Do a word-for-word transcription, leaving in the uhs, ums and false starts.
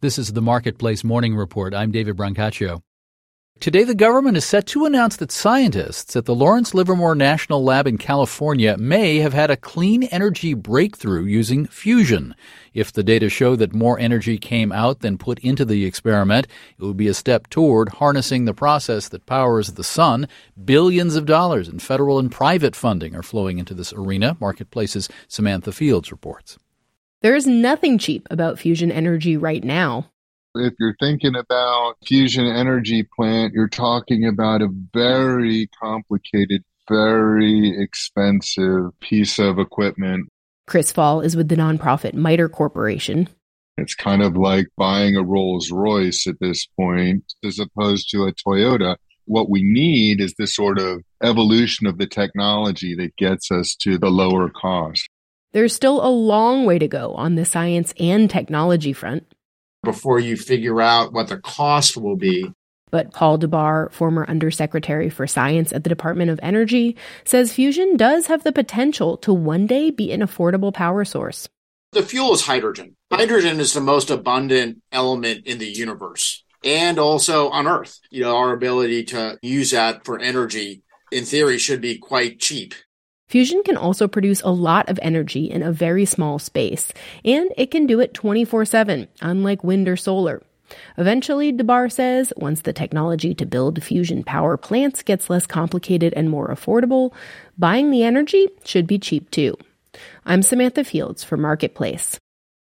This is the Marketplace Morning Report. I'm David Brancaccio. Today, the government is set to announce that scientists at the Lawrence Livermore National Lab in California may have had a clean energy breakthrough using fusion. If the data show that more energy came out than put into the experiment, it would be a step toward harnessing the process that powers the sun. Billions of dollars in federal and private funding are flowing into this arena. Marketplace's Samantha Fields reports. There is nothing cheap about fusion energy right now. If you're thinking about fusion energy plant, you're talking about a very complicated, very expensive piece of equipment. Chris Fall is with the nonprofit MITRE Corporation. It's kind of like buying a Rolls Royce at this point, as opposed to a Toyota. What we need is this sort of evolution of the technology that gets us to the lower cost. There's still a long way to go on the science and technology front before you figure out what the cost will be. But Paul DeBar, former Undersecretary for Science at the Department of Energy, says fusion does have the potential to one day be an affordable power source. The fuel is hydrogen. Hydrogen is the most abundant element in the universe and also on Earth. You know, our ability to use that for energy, in theory, should be quite cheap. Fusion can also produce a lot of energy in a very small space, and it can do it twenty-four seven, unlike wind or solar. Eventually, DeBar says, once the technology to build fusion power plants gets less complicated and more affordable, buying the energy should be cheap too. I'm Samantha Fields for Marketplace.